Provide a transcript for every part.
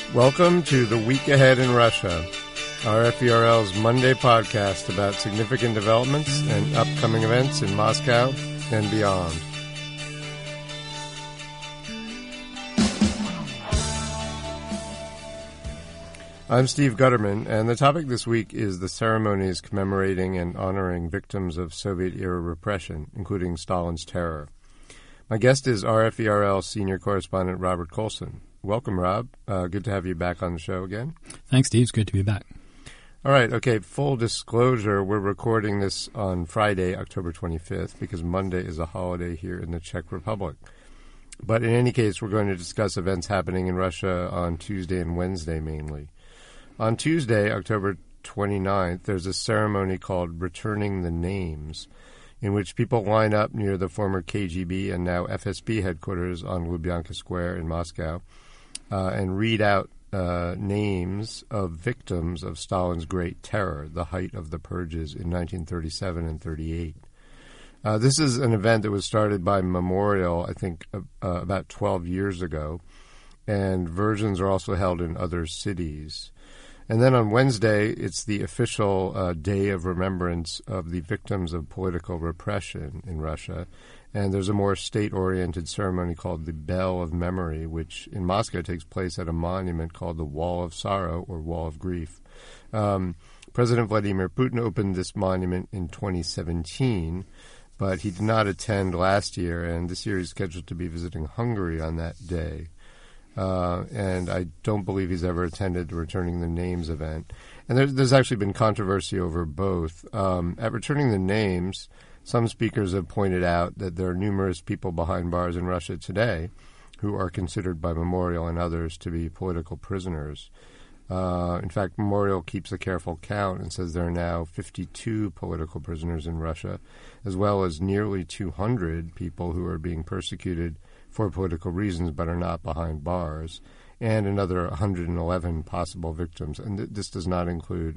Welcome to The Week Ahead in Russia, RFERL's Monday podcast about significant developments and upcoming events in Moscow and beyond. I'm Steve Gutterman, and the topic this week is the ceremonies commemorating and honoring victims of Soviet-era repression, including Stalin's terror. My guest is RFERL senior correspondent Robert Colson. Welcome, Rob. Good to have you back on the show again. Thanks, Steve. It's good to be back. All right. Okay. Full disclosure, we're recording this on Friday, October 25th, because Monday is a holiday here in the Czech Republic. But in any case, we're going to discuss events happening in Russia on Tuesday and Wednesday mainly. On Tuesday, October 29th, there's a ceremony called Returning the Names, in which people line up near the former KGB and now FSB headquarters on Lubyanka Square in Moscow and read out names of victims of Stalin's Great Terror, the height of the purges in 1937 and 38. This is an event that was started by Memorial, I think, about 12 years ago, and versions are also held in other cities. And then on Wednesday, it's the official day of remembrance of the victims of political repression in Russia. And there's a more state-oriented ceremony called the Bell of Memory, which in Moscow takes place at a monument called the Wall of Sorrow or Wall of Grief. President Vladimir Putin opened this monument in 2017, but he did not attend last year, and this year he's scheduled to be visiting Hungary on that day. And I don't believe he's ever attended the Returning the Names event. And there's actually been controversy over both. At Returning the Names, some speakers have pointed out that there are numerous people behind bars in Russia today who are considered by Memorial and others to be political prisoners. In fact, Memorial keeps a careful count and says there are now 52 political prisoners in Russia, as well as nearly 200 people who are being persecuted for political reasons but are not behind bars, and another 111 possible victims. And this does not include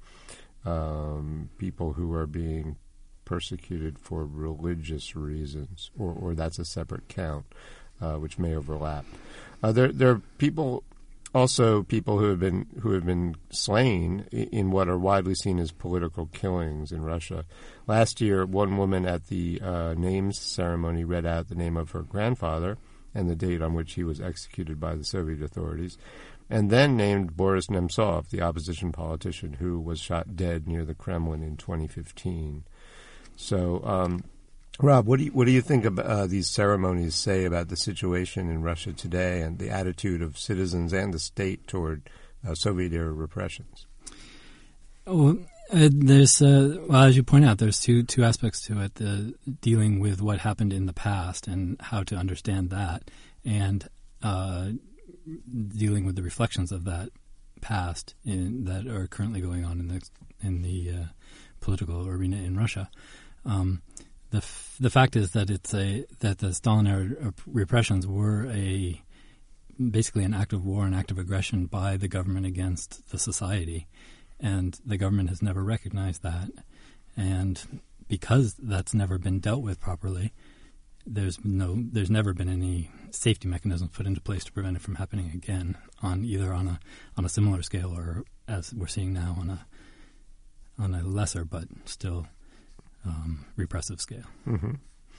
people who are being persecuted for religious reasons, or that's a separate count, which may overlap. There are people who have been slain in what are widely seen as political killings in Russia. Last year, one woman at the names ceremony read out the name of her grandfather and the date on which he was executed by the Soviet authorities, and then named Boris Nemtsov, the opposition politician who was shot dead near the Kremlin in 2015. So, Rob, what do you think about these ceremonies say about the situation in Russia today and the attitude of citizens and the state toward Soviet-era repressions? Well, there's, as you point out, there's two aspects to it: dealing with what happened in the past and how to understand that, and dealing with the reflections of that past that are currently going on in the political arena in Russia. The fact is that that the Stalin-era repressions were basically an act of war, an act of aggression by the government against the society, and the government has never recognized that. And because that's never been dealt with properly, there's never been any safety mechanisms put into place to prevent it from happening again on a similar scale, or as we're seeing now on a lesser but still repressive scale. Mm-hmm.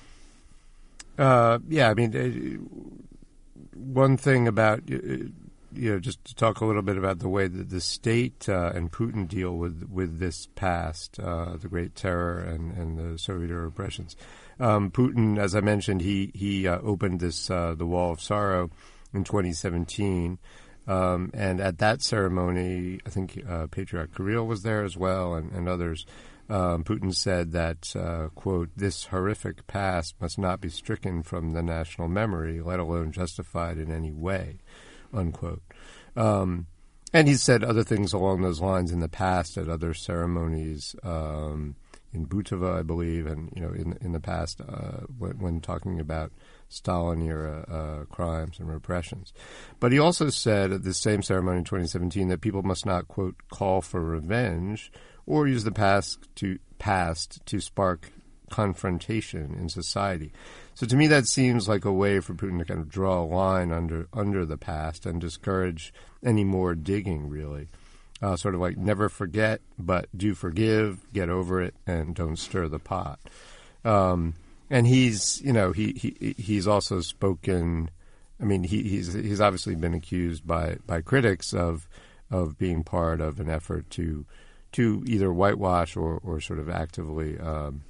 I mean, one thing about, just to talk a little bit about the way that the state and Putin deal with this past, the Great Terror and the Soviet-era repressions. Putin, as I mentioned, he opened the Wall of Sorrow in 2017. And at that ceremony, I think Patriarch Kirill was there as well, and others. Putin said that, quote, "this horrific past must not be stricken from the national memory, let alone justified in any way," unquote. And he said other things along those lines in the past at other ceremonies in Butova, I believe, and in the past when talking about Stalin-era crimes and repressions. But he also said at the same ceremony in 2017 that people must not, quote, "call for revenge," or use the past to spark confrontation in society. So to me, that seems like a way for Putin to kind of draw a line under the past and discourage any more digging, really. Sort of like never forget, but do forgive, get over it, and don't stir the pot. And he's, he's also spoken. I mean, he's obviously been accused by critics of being part of an effort to either whitewash or sort of actively,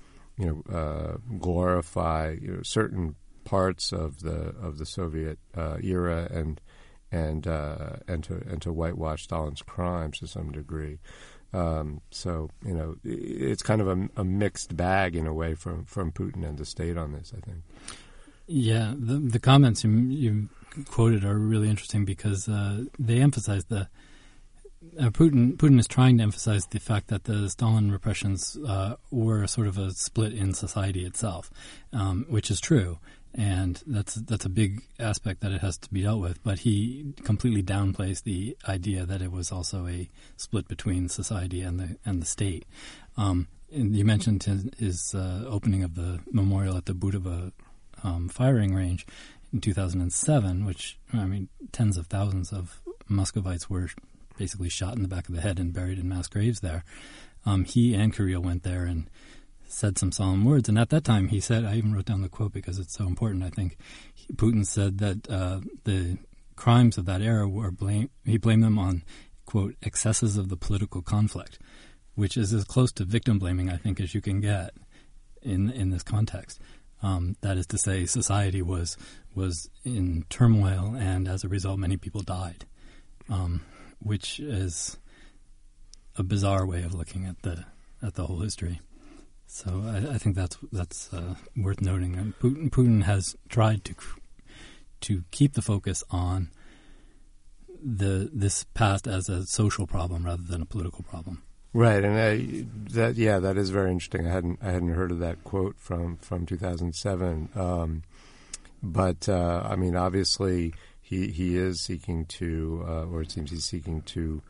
glorify certain parts of the Soviet era and to whitewash Stalin's crimes to some degree. So it's kind of a mixed bag in a way from Putin and the state on this, I think. Yeah, the comments you quoted are really interesting because they emphasize Putin is trying to emphasize the fact that the Stalin repressions were sort of a split in society itself, which is true, and that's a big aspect that it has to be dealt with. But he completely downplays the idea that it was also a split between society and the state. And you mentioned his opening of the memorial at the Budava firing range in 2007, which, I mean, tens of thousands of Muscovites were basically shot in the back of the head and buried in mass graves there. He and Kirill went there and said some solemn words. And at that time, he said, I even wrote down the quote because it's so important, I think, Putin said that the crimes of that era he blamed them on, quote, excesses of the political conflict, which is as close to victim blaming, I think, as you can get in this context. That is to say, society was in turmoil, and as a result, many people died, which is a bizarre way of looking at the whole history. So I think that's worth noting. And Putin has tried to keep the focus on this past as a social problem rather than a political problem. Right, and that is very interesting. I hadn't heard of that quote from 2007. But I mean, obviously, he is seeking to, or it seems he's seeking to,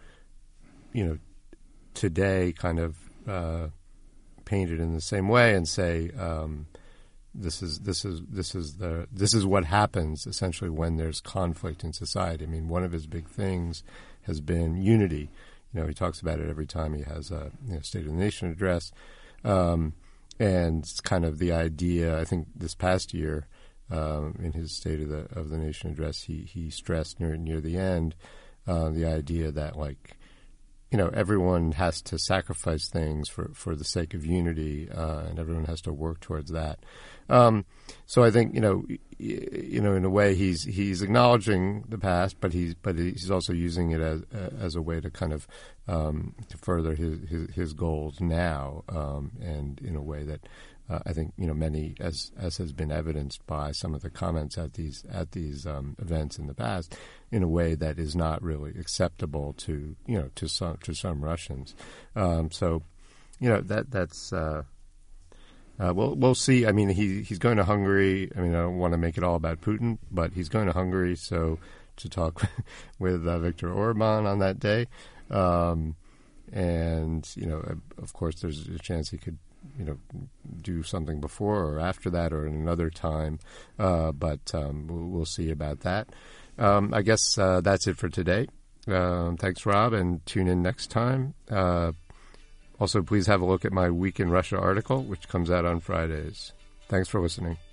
today kind of paint it in the same way and say this is what happens essentially when there's conflict in society. I mean, one of his big things has been unity. He talks about it every time he has a State of the Nation address, and it's kind of the idea. I think this past year, in his State of the Nation address, he stressed near the end the idea that everyone has to sacrifice things for the sake of unity, and everyone has to work towards that. So I think in a way he's acknowledging the past, but he's also using it as a way to kind of to further his goals now, and in a way that I think many, as has been evidenced by some of the comments at these events in the past, in a way that is not really acceptable to some Russians. So that's. We'll see. I mean, he's going to Hungary. I mean, I don't want to make it all about Putin, but he's going to Hungary to talk with Viktor Orban on that day, and of course, there's a chance he could do something before or after that or in another time, but we'll see about that. I guess that's it for today. Thanks, Rob, and tune in next time. Also, please have a look at my Week in Russia article, which comes out on Fridays. Thanks for listening.